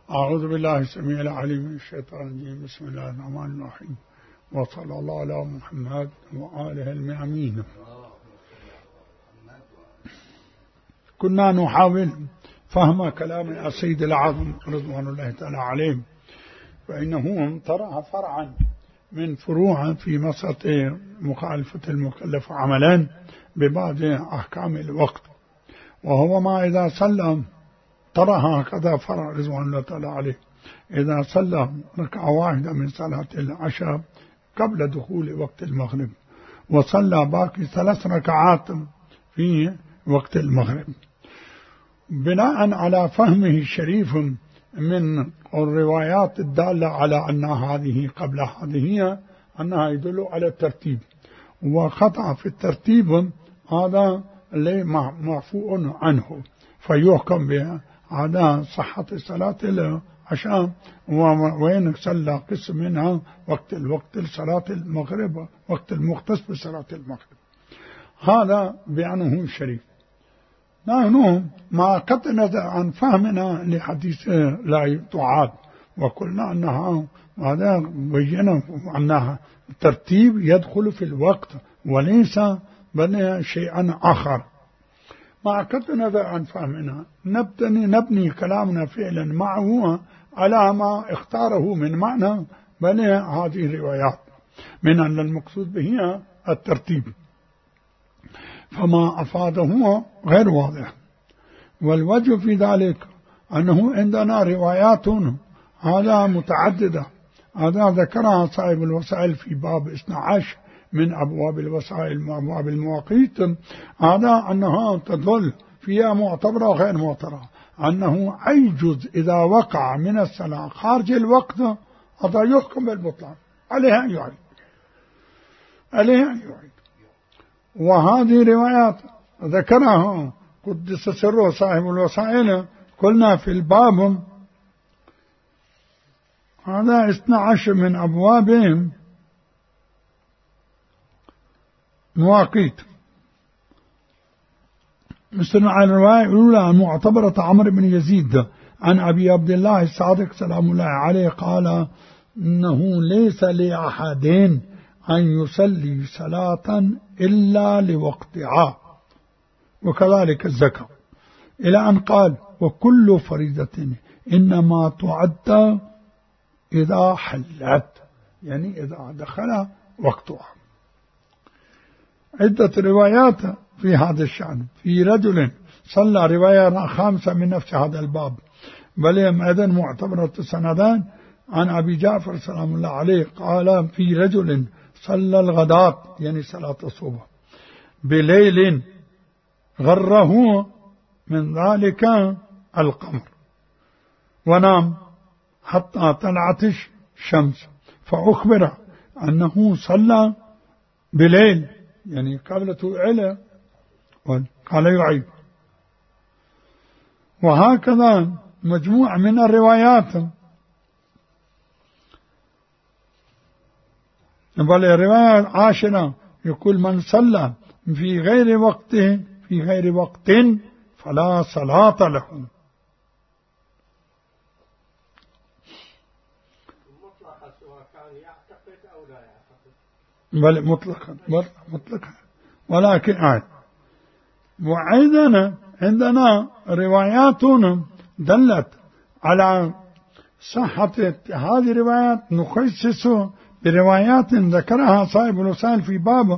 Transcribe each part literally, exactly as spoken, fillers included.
أعوذ بالله السميع العليم من الشيطان الرجيم. بسم الله الرحمن الرحيم، وصلى الله على محمد وآله الميامين. كنا نحاول فهم كلام السيد العظم رضوان الله تعالى عليه، فإنه طرح فرعا من فروع في مسألة مخالفة المكلف عملا ببعض أحكام الوقت، وهو ما إذا صلى طرح هكذا فرع رضوان الله تعالى عليه: إذا صلى ركعة واحدة من صلاة العشاء قبل دخول وقت المغرب، وصلى باقي ثلاث ركعات في وقت المغرب، بناء على فهمه الشريف من الروايات الدالة على أن هذه قبل هذه أنها يدل على الترتيب، وخطأ في الترتيب هذا اللي معفو عنه، فيحكم بها على صحة صلاة العشاء، وين صلى قسم منها وقت الوقت صلاة المغرب، وقت المختص بصلاة المغرب. هذا بيانه الشريف. نحن ما قد نزل عن فهمنا لحديث لا تعاد، وقلنا أنها هذا بينا أنها ترتيب يدخل في الوقت وليس بل شيئا آخر. ما قد نزل عن فهمنا نبني, نبني كلامنا فعلا معه على ما اختاره من معنى بل هذه الروايات من أن المقصود به الترتيب، فما أفاده غير واضح. والوجه في ذلك أنه عندنا روايات هذا متعددة، هذا ذكرها صاحب الوسائل في باب اثني عشر من أبواب الوسائل وأبواب المواقيت، هذا أنها تدل فيها معتبرة وغير معتبرة، أنه أي جزء إذا وقع من الصلاة خارج الوقت هذا يحكم بالبطلان، عليه أن يعيد عليه أن يعيد. وهذه روايات ذكرها قدس سره صاحب الوسائل، قلنا في الباب هذا اثني عشر من أبوابهم مواقيت، مثل على الرواية الأولى المعتبرة عمرو بن يزيد عن أبي عبد الله الصادق سلام الله عليه قال: إنه ليس لأحد أن يصلي صلاة إلا لوقتها، وكذلك الزكاة، إلى أن قال: وكل فريضة إنما تعد إذا حلت، يعني إذا دخل وقتها. عدة روايات في هذا الشأن. في رجل صلى رواية خامسة من نفس هذا الباب، بل أيضا معتبرة سندان عن أبي جعفر سلام الله عليه قال: في رجل صلى الغداة، يعني صلاة الصبح، بليل غره من ذلك القمر، ونام حتى طلعت الشمس، فأخبر أنه صلى بليل، يعني قبل طلوع، قال يعيد. وهكذا مجموعة من الروايات. بل الرواية عاشرة يقول: من صلى في غير وقته في غير وقت فلا صلاة له. مطلقا سواء كان يعتقد أو لا يعتقد، بل مطلقا مطلقا ولكن عاد. وأيضا عندنا روايات دلت على صحة هذه الروايات، نخصص بروايات ذكرها صاحب الوسائل في باب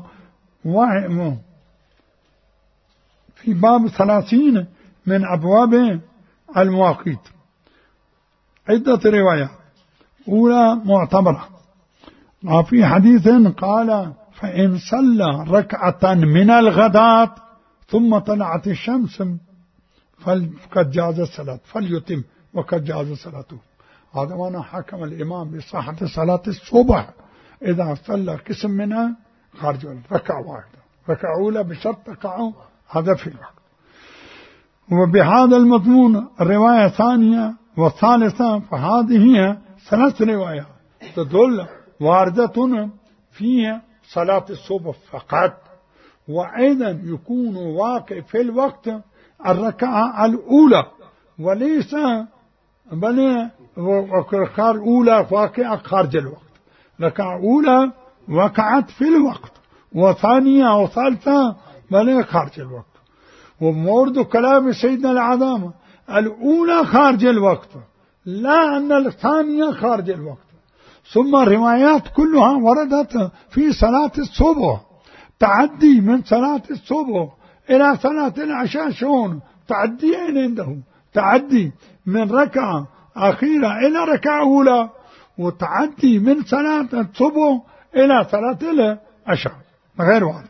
في باب ثلاثين من أبواب المواقيت. عدة روايات. أولى معتبرة، وفي حديث قال: فإن صلى ركعة من الغداة ثم طلعت الشمس فقد جاز الصلاة فليتم وقد جاز صلاته. هذا ما حكم الإمام بصحة صلاة الصبح إذا صلى قسم منها خارج ركعة واحدة، ركعة أولى بشرط تقع هذا في الوقت. وبهذا المضمون الرواية الثانية والثالثة، فهذه هي ثلاث روايات تدل واردة في صلاة الصبح فقط، وأيضا يكون واقع في الوقت الركعة الأولى وليس بل الركعة الأولى واقعة خارج الوقت، ركعة أولى وقعت في الوقت، وثانية وثالثة بل خارج الوقت. ومورد كلام سيدنا العظام الأولى خارج الوقت، لا أن الثانية خارج الوقت. ثم الروايات كلها وردت في صلاة الصبح، تعدي من صلاة الصبح إلى صلاة العشاء. شون تعدي أين عنده؟ تعدي من ركعة أخيرة إلى ركعة أولى، وتعدي من صلاة الصبح إلى صلاة العشاء، غير واضح.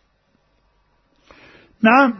نعم.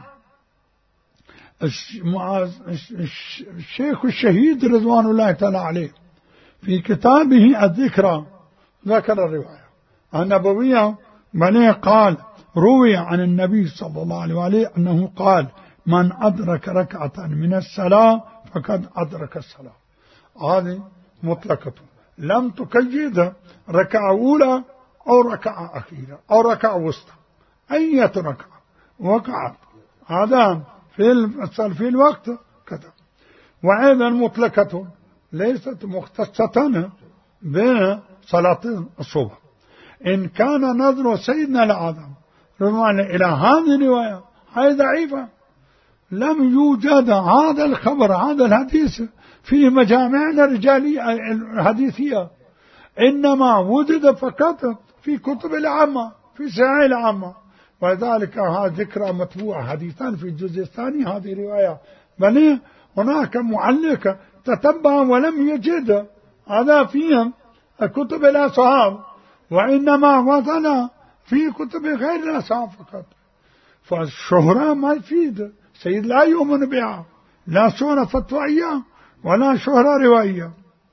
الشيخ الشهيد رضوان الله تعالى عليه في كتابه الذكرى ذكر الرواية النبوية، بل قال روي عن النبي صلى الله عليه وآله أنه قال: من أدرك ركعة من الصلاة فقد أدرك الصلاة. هذه مطلقة، لم تقيد ركعة أولى أو ركعة أخيرة أو ركعة وسطى، أية ركعة وقعت هذا في في الوقت كذا. وأيضا مطلقة ليست مختصة بصلاة الصبح. إن كان نظر سيدنا العظم رضوان إلى هذه الرواية هي ضعيفة، لم يوجد هذا الخبر هذا الحديث في مجامعنا الرجالية الحديثية، إنما وجد فقط في كتب العامة في سعي العامة. وذلك هذا ذكرى متبوعة حديثان في الجزء الثاني هذه رواية، بل هناك معلق تتبع ولم يجد هذا فيهم كتب الأصحاب، وإنما وصل في كتب غير الأصحاب فقط. فالشهرة ما يفيد، سيد لا يؤمن بها، لا شهرة فتوائية ولا شهرة روائية.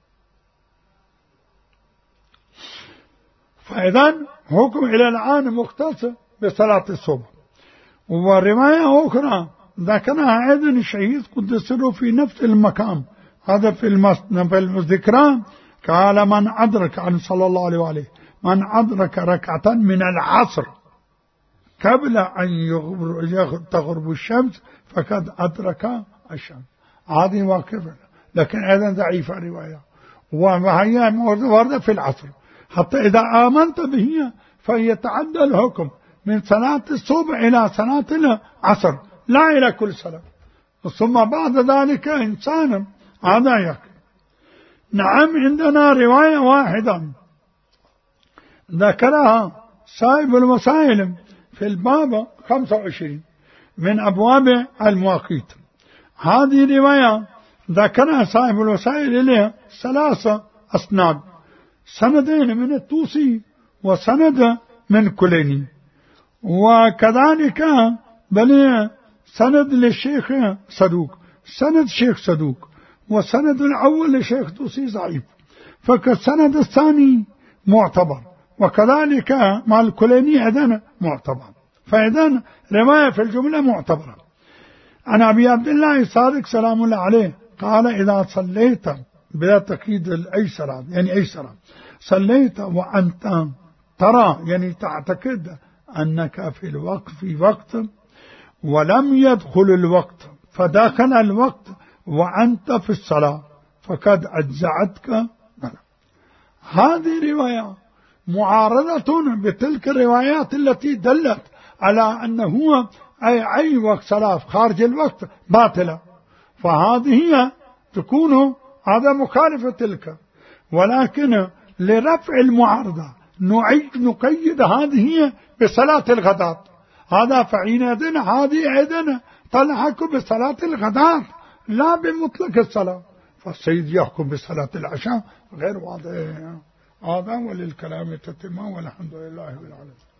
فإذا حكم إلى الآن مختص بصلاة الصبح. ورواية أخرى ذكرها أيضا الشهيد قدس سره في نفس المكان، هذا في الذكرى، قال: من أدرك عن صلى الله عليه وآله من أدرك ركعة من العصر قبل أن تغرب الشمس فقد أدرك الشمس. هذه واقفة، لكن أيضا ضعيفة الرواية، وهي موردة في العصر، حتى إذا آمنت به فيتعدى الحكم من صلاة الصبح إلى صلاة العصر، لا إلى كل صلاة، ثم بعد ذلك إنسان هذا يكفي. نعم. عندنا رواية واحدة ذكرها صاحب الوسائل في الباب خمسة وعشرين من أبواب المواقيت. هذه رواية ذكرها صاحب الوسائل إليه ثلاثة أسناد، سندين من الطوسي وسند من كليني، وكذلك بل سند للشيخ صدوق، سند شيخ صدوق، وسند الأول لشيخ طوسي ضعيف، فكالسند الثاني معتبر، وكذلك مع الكليني أيضا معتبر. فإذن رواية في الجملة معتبرة. عن أبي عبد الله الصادق سلام الله عليه قال: إذا صليت بلا تقييد الأيسرة، يعني أيسرة، صليت وأنت ترى يعني تعتقد أنك في الوقت في وقت ولم يدخل الوقت فدخل الوقت وأنت في الصلاة فقد أجزعتك. هذه رواية معارضة بتلك الروايات التي دلت على أنه أي أي وقت صلاة خارج الوقت باطلة، فهذه تكون هذا مخالفة تلك. ولكن لرفع المعارضة نقيد هذه بصلاة الغداة، هذا فعينادنا هذه أيضا تلحق بصلاة الغداة لا بمطلق الصلاة، فالسيد يحكم بصلاة العشاء غير واضح. هذا وللكلام تتمة، والحمد لله رب العالمين.